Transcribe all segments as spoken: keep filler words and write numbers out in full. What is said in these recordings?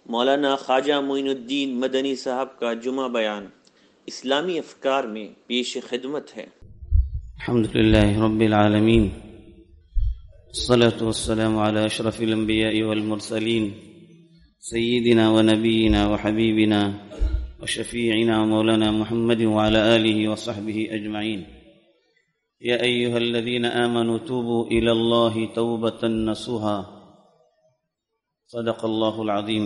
مولانا خواجہ معین الدین مدنی صاحب کا جمعہ بیان اسلامی افکار میں پیش خدمت ہے۔ الحمدللہ رب العالمین، الصلاة والسلام علی اشرف الانبیاء والمرسلین، سیدنا ونبینا وحبیبنا وشفیعنا مولانا محمد وعلى آلہ وصحبہ اجمعین۔ یا ایہا الذین آمنوا توبوا الی اللہ توبۃ نصوحا، صدق اللہ العظیم۔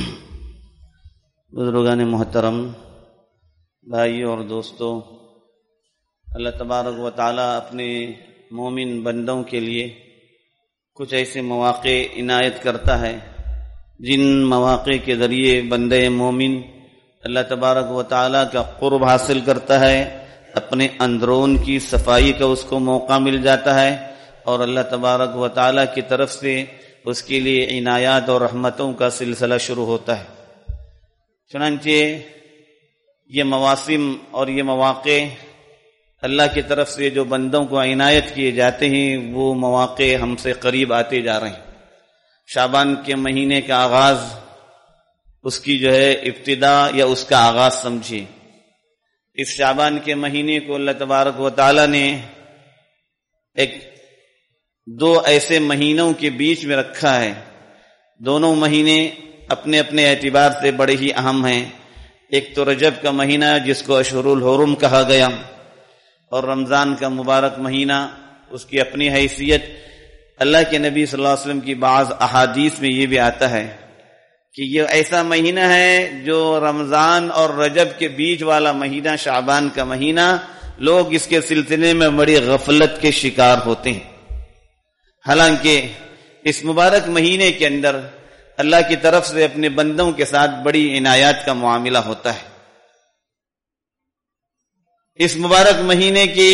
بزرگان محترم، بھائیوں اور دوستوں، اللہ تبارک و تعالیٰ اپنے مومن بندوں کے لیے کچھ ایسے مواقع عنایت کرتا ہے جن مواقع کے ذریعے بندے مومن اللہ تبارک و تعالیٰ کا قرب حاصل کرتا ہے، اپنے اندرون کی صفائی کا اس کو موقع مل جاتا ہے، اور اللہ تبارک و تعالیٰ کی طرف سے اس کے لیے عنایات اور رحمتوں کا سلسلہ شروع ہوتا ہے۔ چنانچہ یہ مواسم اور یہ مواقع اللہ کی طرف سے جو بندوں کو عنایت کیے جاتے ہیں، وہ مواقع ہم سے قریب آتے جا رہے ہیں۔ شعبان کے مہینے کا آغاز، اس کی جو ہے ابتدا یا اس کا آغاز سمجھیے۔ اس شعبان کے مہینے کو اللہ تبارک و تعالی نے ایک دو ایسے مہینوں کے بیچ میں رکھا ہے۔ دونوں مہینے اپنے اپنے اعتبار سے بڑے ہی اہم ہیں۔ ایک تو رجب کا مہینہ جس کو اشہر الحرم کہا گیا، اور رمضان کا مبارک مہینہ، اس کی اپنی حیثیت۔ اللہ کے نبی صلی اللہ علیہ وسلم کی بعض احادیث میں یہ بھی آتا ہے کہ یہ ایسا مہینہ ہے جو رمضان اور رجب کے بیچ والا مہینہ، شعبان کا مہینہ، لوگ اس کے سلسلے میں بڑی غفلت کے شکار ہوتے ہیں۔ حالانکہ اس مبارک مہینے کے اندر اللہ کی طرف سے اپنے بندوں کے ساتھ بڑی عنایات کا معاملہ ہوتا ہے۔ اس مبارک مہینے کی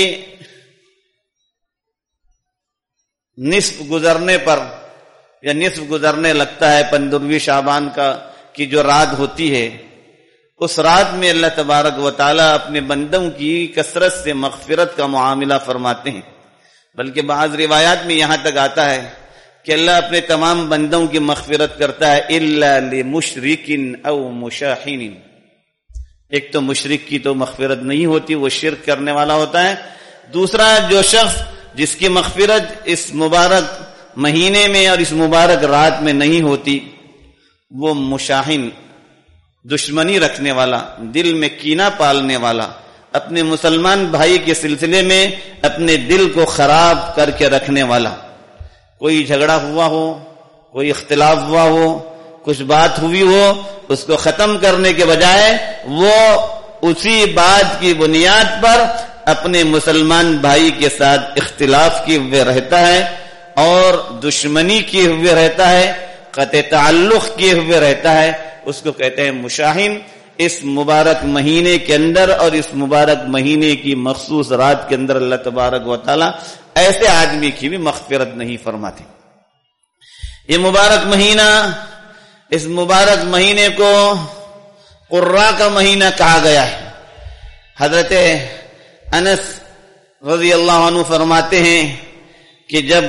نصف گزرنے پر یا نصف گزرنے لگتا ہے، پندرہویں شعبان کا کی جو رات ہوتی ہے، اس رات میں اللہ تبارک و تعالیٰ اپنے بندوں کی کثرت سے مغفرت کا معاملہ فرماتے ہیں۔ بلکہ بعض روایات میں یہاں تک آتا ہے کہ اللہ اپنے تمام بندوں کی مغفرت کرتا ہے الا لمشرک او مشاحن۔ ایک تو مشرک کی تو مغفرت نہیں ہوتی، وہ شرک کرنے والا ہوتا ہے۔ دوسرا، جو شخص جس کی مغفرت اس مبارک مہینے میں اور اس مبارک رات میں نہیں ہوتی، وہ مشاحن، دشمنی رکھنے والا، دل میں کینہ پالنے والا، اپنے مسلمان بھائی کے سلسلے میں اپنے دل کو خراب کر کے رکھنے والا۔ کوئی جھگڑا ہوا ہو، کوئی اختلاف ہوا ہو، کچھ بات ہوئی ہو، اس کو ختم کرنے کے بجائے وہ اسی بات کی بنیاد پر اپنے مسلمان بھائی کے ساتھ اختلاف کیے ہوئے رہتا ہے، اور دشمنی کیے ہوئے رہتا ہے، قطع تعلق کیے ہوئے رہتا ہے، اس کو کہتے ہیں مشاحن۔ اس مبارک مہینے کے اندر اور اس مبارک مہینے کی مخصوص رات کے اندر اللہ تبارک و تعالی ایسے آدمی کی بھی مغفرت نہیں فرماتے۔ یہ مبارک مہینہ، اس مبارک مہینے کو قرہ کا مہینہ کہا گیا ہے۔ حضرت انس رضی اللہ عنہ فرماتے ہیں کہ جب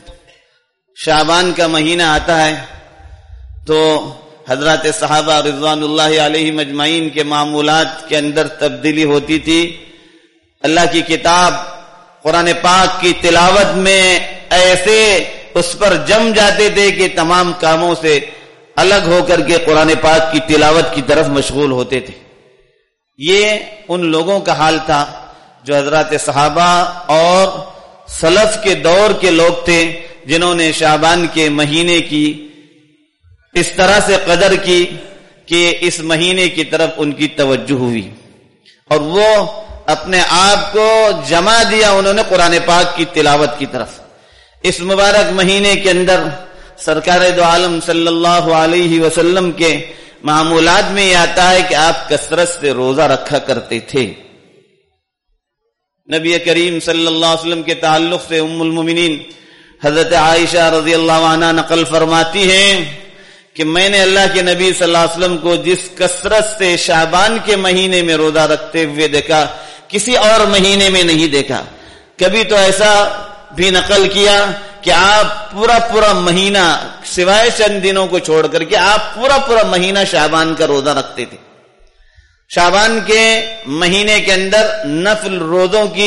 شعبان کا مہینہ آتا ہے تو حضرات صحابہ رضوان اللہ علیہم اجمعین کے معمولات کے اندر تبدیلی ہوتی تھی۔ اللہ کی کتاب قرآن پاک کی تلاوت میں ایسے اس پر جم جاتے تھے کہ تمام کاموں سے الگ ہو کر کے قرآن پاک کی تلاوت کی طرف مشغول ہوتے تھے۔ یہ ان لوگوں کا حال تھا جو حضرات صحابہ اور سلف کے دور کے لوگ تھے، جنہوں نے شعبان کے مہینے کی اس طرح سے قدر کی کہ اس مہینے کی طرف ان کی توجہ ہوئی، اور وہ اپنے آپ کو جما دیا انہوں نے قرآن پاک کی تلاوت کی طرف۔ اس مبارک مہینے کے اندر سرکار دو عالم صلی اللہ علیہ وسلم کے معمولات میں یہ آتا ہے کہ آپ کثرت سے روزہ رکھا کرتے تھے۔ نبی کریم صلی اللہ علیہ وسلم کے تعلق سے ام المومنین حضرت عائشہ رضی اللہ عنہ نقل فرماتی ہیں کہ میں نے اللہ کے نبی صلی اللہ علیہ وسلم کو جس کثرت سے شعبان کے مہینے میں روزہ رکھتے ہوئے دیکھا، کسی اور مہینے میں نہیں دیکھا۔ کبھی تو ایسا بھی نقل کیا کہ آپ پورا پورا مہینہ سوائے چند دنوں کو چھوڑ کر کے آپ پورا پورا مہینہ شعبان کا روزہ رکھتے تھے. شعبان کے مہینے کے اندر نفل روزوں کی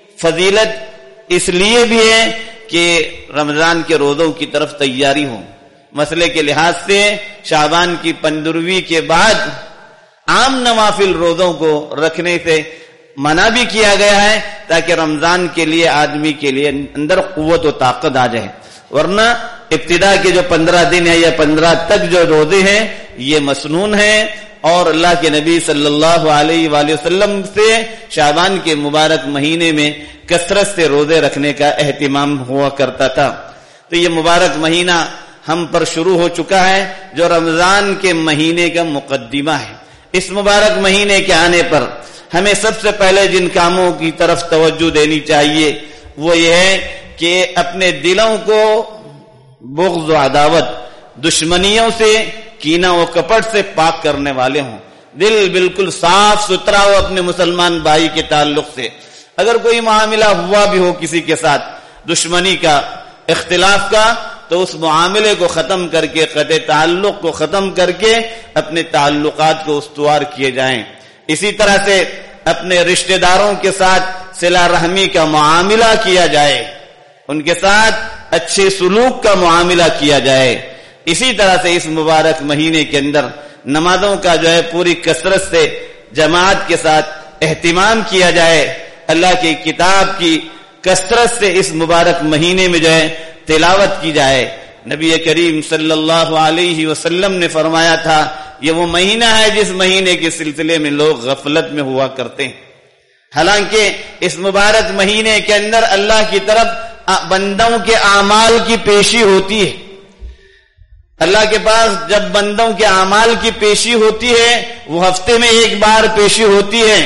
فضیلت اس لیے بھی ہے کہ رمضان کے روزوں کی طرف تیاری ہو. مسئلے کے لحاظ سے شعبان کی پندرہویں کے بعد عام نوافل روزوں کو رکھنے سے منع بھی کیا گیا ہے تاکہ رمضان کے لیے آدمی کے لیے اندر قوت و طاقت آ جائے. ورنہ ابتدا کے جو پندرہ دن ہے یا پندرہ تک جو روزے ہیں یہ مسنون ہیں، اور اللہ کے نبی صلی اللہ علیہ وآلہ وسلم سے شعبان کے مبارک مہینے میں کثرت سے روزے رکھنے کا اہتمام ہوا کرتا تھا. تو یہ مبارک مہینہ ہم پر شروع ہو چکا ہے جو رمضان کے مہینے کا مقدمہ ہے. اس مبارک مہینے کے آنے پر ہمیں سب سے پہلے جن کاموں کی طرف توجہ دینی چاہیے وہ یہ ہے کہ اپنے دلوں کو بغض و عداوت، دشمنیوں سے، کینہ و کپٹ سے پاک کرنے والے ہوں. دل بالکل صاف ستھرا ہو اپنے مسلمان بھائی کے تعلق سے. اگر کوئی معاملہ ہوا بھی ہو کسی کے ساتھ دشمنی کا، اختلاف کا، تو اس معاملے کو ختم کر کے، قطع تعلق کو ختم کر کے اپنے تعلقات کو استوار کیے جائیں. اسی طرح سے اپنے رشتہ داروں کے ساتھ صلہ رحمی کا معاملہ کیا جائے، ان کے ساتھ اچھے سلوک کا معاملہ کیا جائے. اسی طرح سے اس مبارک مہینے کے اندر نمازوں کا جو ہے پوری کثرت سے جماعت کے ساتھ اہتمام کیا جائے. اللہ کی کتاب کی کثرت سے اس مبارک مہینے میں جو ہے تلاوت کی جائے. نبی کریم صلی اللہ علیہ وسلم نے فرمایا تھا یہ وہ مہینہ ہے جس مہینے کے سلسلے میں لوگ غفلت میں ہوا کرتے ہیں. حالانکہ اس مبارک مہینے کے اندر اللہ کی طرف بندوں کے اعمال کی پیشی ہوتی ہے. اللہ کے پاس جب بندوں کے اعمال کی پیشی ہوتی ہے وہ ہفتے میں ایک بار پیشی ہوتی ہے.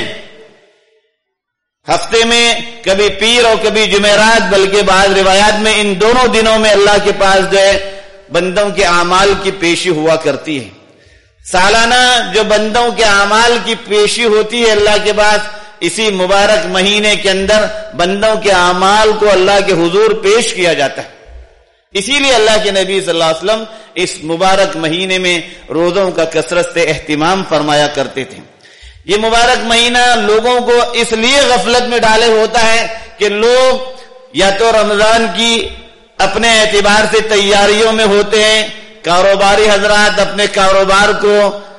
ہفتے میں کبھی پیر اور کبھی جمعرات، بلکہ بعض روایات میں ان دونوں دنوں میں اللہ کے پاس جو ہے بندوں کے اعمال کی پیشی ہوا کرتی ہے. سالانہ جو بندوں کے اعمال کی پیشی ہوتی ہے اللہ کے پاس، اسی مبارک مہینے کے اندر بندوں کے اعمال کو اللہ کے حضور پیش کیا جاتا ہے. اسی لیے اللہ کے نبی صلی اللہ علیہ وسلم اس مبارک مہینے میں روزوں کا کثرت سے اہتمام فرمایا کرتے تھے. یہ مبارک مہینہ لوگوں کو اس لیے غفلت میں ڈالے ہوتا ہے کہ لوگ یا تو رمضان کی اپنے اعتبار سے تیاریوں میں ہوتے ہیں، کاروباری حضرات اپنے کاروبار کو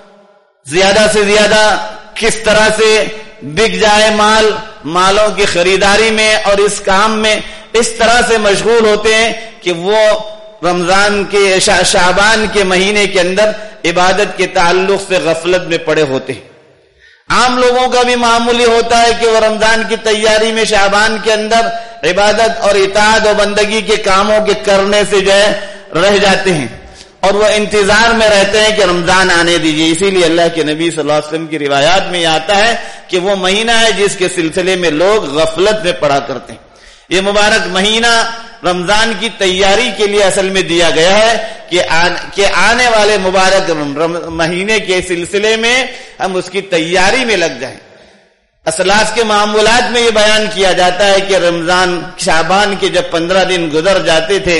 زیادہ سے زیادہ کس طرح سے بک جائے مال، مالوں کی خریداری میں اور اس کام میں اس طرح سے مشغول ہوتے ہیں کہ وہ رمضان کے شعبان کے مہینے کے اندر عبادت کے تعلق سے غفلت میں پڑے ہوتے ہیں. عام لوگوں کا بھی معمولی ہوتا ہے کہ وہ رمضان کی تیاری میں شعبان کے اندر عبادت اور اطاعت و بندگی کے کاموں کے کرنے سے جو ہے رہ جاتے ہیں اور وہ انتظار میں رہتے ہیں کہ رمضان آنے دیجیے. اسی لیے اللہ کے نبی صلی اللہ علیہ وسلم کی روایات میں یہ آتا ہے کہ وہ مہینہ ہے جس کے سلسلے میں لوگ غفلت میں پڑا کرتے ہیں. یہ مبارک مہینہ رمضان کی تیاری کے لیے اصل میں دیا گیا ہے کہ کہ آنے والے مبارک مہینے کے سلسلے میں ہم اس کی تیاری میں لگ جائیں. اسلاف کے معمولات میں یہ بیان کیا جاتا ہے کہ رمضان شعبان کے جب پندرہ دن گزر جاتے تھے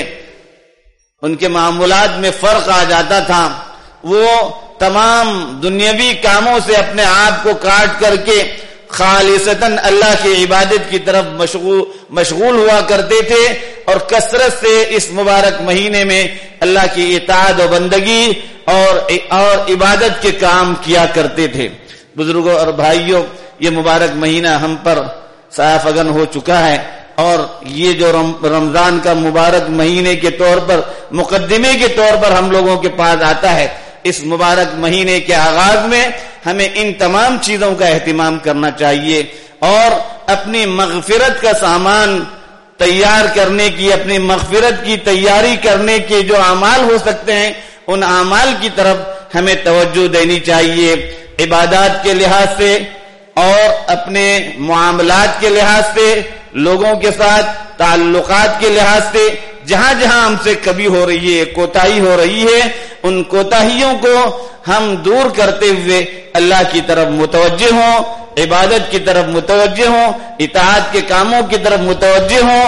ان کے معمولات میں فرق آ جاتا تھا. وہ تمام دنیاوی کاموں سے اپنے آپ کو کاٹ کر کے خالصتاً اللہ کی عبادت کی طرف مشغول مشغول ہوا کرتے تھے اور کثرت سے اس مبارک مہینے میں اللہ کی اطاعت و بندگی اور اور عبادت کے کام کیا کرتے تھے. بزرگوں اور بھائیوں، یہ مبارک مہینہ ہم پر سایہ فگن ہو چکا ہے اور یہ جو رمضان کا مبارک مہینے کے طور پر مقدمے کے طور پر ہم لوگوں کے پاس آتا ہے، اس مبارک مہینے کے آغاز میں ہمیں ان تمام چیزوں کا اہتمام کرنا چاہیے اور اپنی مغفرت کا سامان تیار کرنے کی، اپنی مغفرت کی تیاری کرنے کے جو اعمال ہو سکتے ہیں ان اعمال کی طرف ہمیں توجہ دینی چاہیے. عبادات کے لحاظ سے اور اپنے معاملات کے لحاظ سے، لوگوں کے ساتھ تعلقات کے لحاظ سے جہاں جہاں ہم سے کمی ہو رہی ہے، کوتاہی ہو رہی ہے، ان کوتاہیوں کو ہم دور کرتے ہوئے اللہ کی طرف متوجہ ہوں، عبادت کی طرف متوجہ ہوں، اطاعت کے کاموں کی طرف متوجہ ہوں،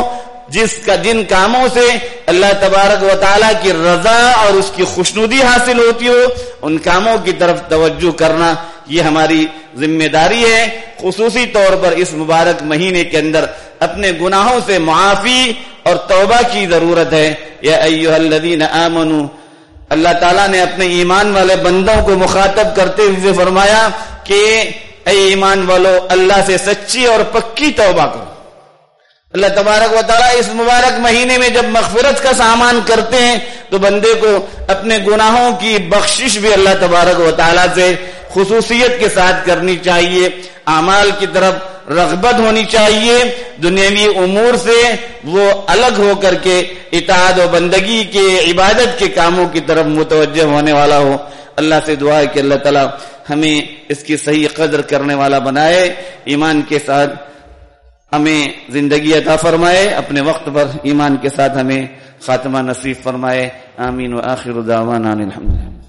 جس کا جن کاموں سے اللہ تبارک و تعالیٰ کی رضا اور اس کی خوشنودی حاصل ہوتی ہو ان کاموں کی طرف توجہ کرنا یہ ہماری ذمہ داری ہے. خصوصی طور پر اس مبارک مہینے کے اندر اپنے گناہوں سے معافی اور توبہ کی ضرورت ہے. یا ایھا الذین آمنوا، اللہ تعالیٰ نے اپنے ایمان والے بندوں کو مخاطب کرتے ہوئے فرمایا کہ اے ایمان والو اللہ سے سچی اور پکی توبہ کرو. اللہ تبارک و تعالیٰ اس مبارک مہینے میں جب مغفرت کا سامان کرتے ہیں تو بندے کو اپنے گناہوں کی بخشش بھی اللہ تبارک و تعالیٰ سے خصوصیت کے ساتھ کرنی چاہیے. اعمال کی طرف رغبت ہونی چاہیے، دنیاوی امور سے وہ الگ ہو کر کے اطاعت و بندگی کے عبادت کے کاموں کی طرف متوجہ ہونے والا ہو. اللہ سے دعا ہے کہ اللہ تعالیٰ ہمیں اس کی صحیح قدر کرنے والا بنائے، ایمان کے ساتھ ہمیں زندگی عطا فرمائے، اپنے وقت پر ایمان کے ساتھ ہمیں خاتمہ نصیب فرمائے. آمین و آخر دعوانا الحمدللہ.